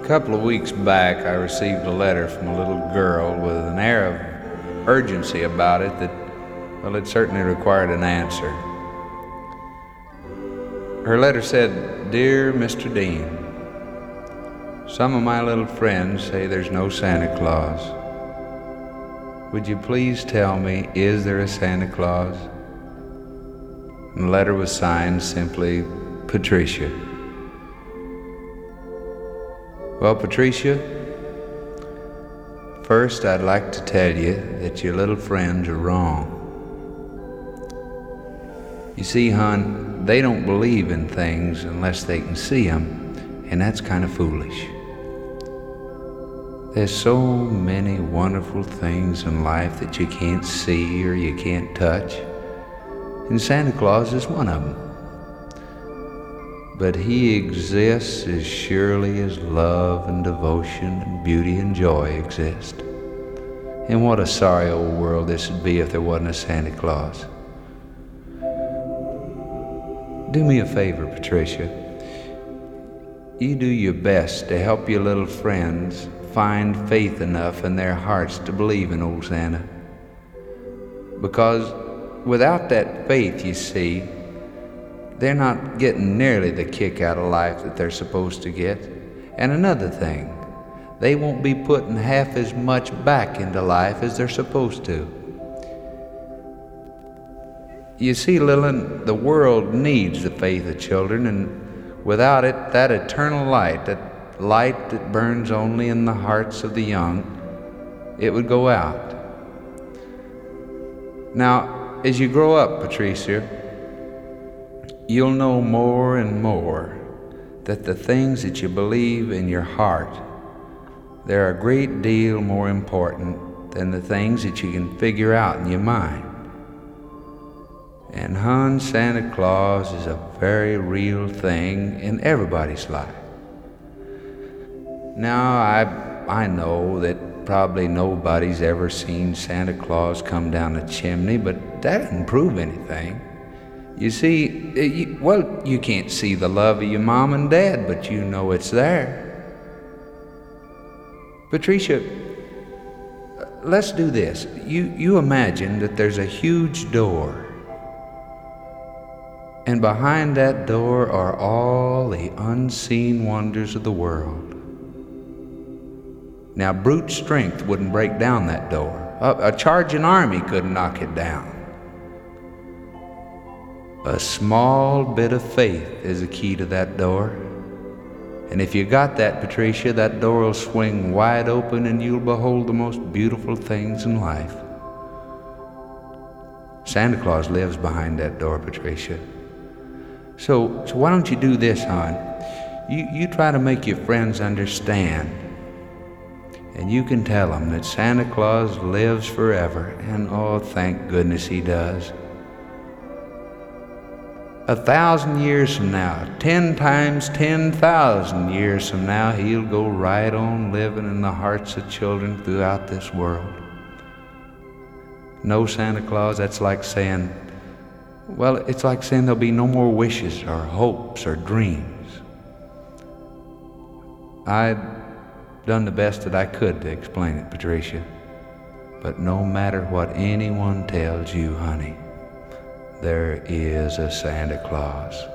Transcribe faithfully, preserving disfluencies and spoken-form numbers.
A couple of weeks back, I received a letter from a little girl with an air of urgency about it that, well, it certainly required an answer. Her letter said, "Dear Mister Dean, some of my little friends say there's no Santa Claus. Would you please tell me, is there a Santa Claus?" And the letter was signed simply, Patricia. Well, Patricia, first I'd like to tell you that your little friends are wrong. You see, hon, they don't believe in things unless they can see them, and that's kind of foolish. There's so many wonderful things in life that you can't see or you can't touch, and Santa Claus is one of them. But he exists as surely as love and devotion and beauty and joy exist. And what a sorry old world this would be if there wasn't a Santa Claus. Do me a favor, Patricia. You do your best to help your little friends find faith enough in their hearts to believe in old Santa. Because without that faith, you see, they're not getting nearly the kick out of life that they're supposed to get. And another thing, they won't be putting half as much back into life as they're supposed to. You see, Lillian, the world needs the faith of children, and without it, that eternal light, that light that burns only in the hearts of the young, it would go out. Now, as you grow up, Patricia, you'll know more and more that the things that you believe in your heart, they're a great deal more important than the things that you can figure out in your mind. And hon, Santa Claus is a very real thing in everybody's life. Now, I I know that probably nobody's ever seen Santa Claus come down a chimney, but that doesn't prove anything. You see, you, well, you can't see the love of your mom and dad, but you know it's there. Patricia, let's do this. You, you imagine that there's a huge door, and behind that door are all the unseen wonders of the world. Now, brute strength wouldn't break down that door. A, a charging army couldn't knock it down. A small bit of faith is the key to that door. And if you got that, Patricia, that door will swing wide open and you'll behold the most beautiful things in life. Santa Claus lives behind that door, Patricia. So, so why don't you do this, hon? You, you try to make your friends understand. And you can tell them that Santa Claus lives forever. And oh, thank goodness he does. A thousand years from now, ten times ten thousand years from now, he'll go right on living in the hearts of children throughout this world. No Santa Claus, that's like saying, well, it's like saying there'll be no more wishes or hopes or dreams. I've done the best that I could to explain it, Patricia. But no matter what anyone tells you, honey, there is a Santa Claus.